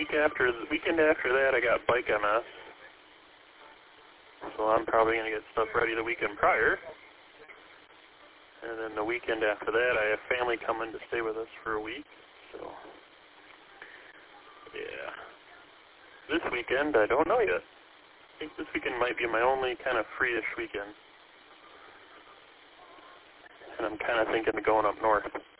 weekend after that, I got Bike MS. So I'm probably going to get stuff ready the weekend prior. And then the weekend after that, I have family coming to stay with us for a week. So, yeah. This weekend, I don't know yet. I think this weekend might be my only kind of free-ish weekend. And I'm kind of thinking of going up north.